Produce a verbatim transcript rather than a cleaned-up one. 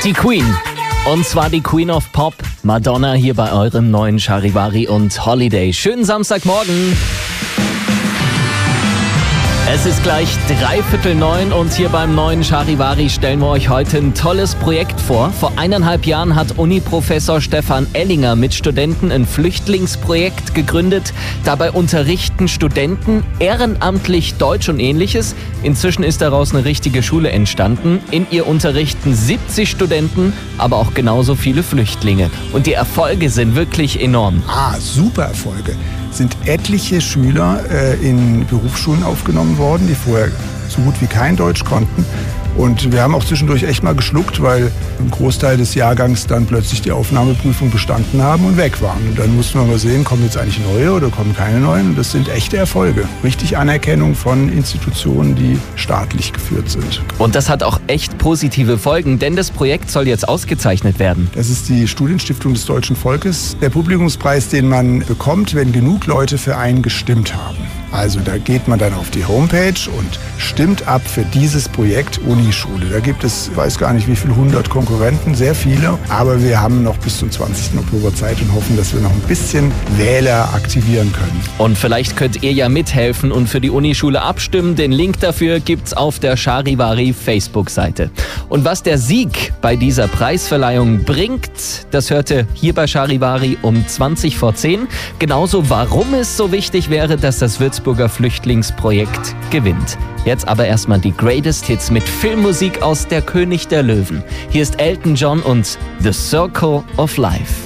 Die Queen. Und zwar die Queen of Pop, Madonna, hier bei eurem neuen Charivari und Holiday. Schönen Samstagmorgen. Es ist gleich dreiviertel neun und hier beim neuen Charivari stellen wir euch heute ein tolles Projekt vor. Vor eineinhalb Jahren hat Uni-Professor Stefan Ellinger mit Studenten ein Flüchtlingsprojekt gegründet. Dabei unterrichten Studenten ehrenamtlich Deutsch und Ähnliches. Inzwischen ist daraus eine richtige Schule entstanden. In ihr unterrichten siebzig Studenten, aber auch genauso viele Flüchtlinge. Und die Erfolge sind wirklich enorm. Ah, super Erfolge. Sind etliche Schüler äh, in Berufsschulen aufgenommen worden, die vorher so gut wie kein Deutsch konnten. Und wir haben auch zwischendurch echt mal geschluckt, weil ein Großteil des Jahrgangs dann plötzlich die Aufnahmeprüfung bestanden haben und weg waren. Und dann mussten wir mal sehen, kommen jetzt eigentlich neue oder kommen keine neuen. Und das sind echte Erfolge. Richtig Anerkennung von Institutionen, die staatlich geführt sind. Und das hat auch echt positive Folgen, denn das Projekt soll jetzt ausgezeichnet werden. Das ist die Studienstiftung des deutschen Volkes. Der Publikumspreis, den man bekommt, wenn genug Leute für einen gestimmt haben. Also da geht man dann auf die Homepage und stimmt ab für dieses Projekt Unischule. Da gibt es, ich weiß gar nicht wie viele hundert Konkurrenten, sehr viele. Aber wir haben noch bis zum zwanzigsten Oktober Zeit und hoffen, dass wir noch ein bisschen Wähler aktivieren können. Und vielleicht könnt ihr ja mithelfen und für die Unischule abstimmen. Den Link dafür gibt's auf der Charivari Facebook-Seite. Und was der Sieg bei dieser Preisverleihung bringt, das hörte hier bei Charivari um zwanzig vor zehn. Genauso, warum es so wichtig wäre, dass das Würzburger Flüchtlingsprojekt gewinnt. Jetzt aber erstmal die Greatest Hits mit Filmmusik aus Der König der Löwen. Hier ist Elton John und The Circle of Life.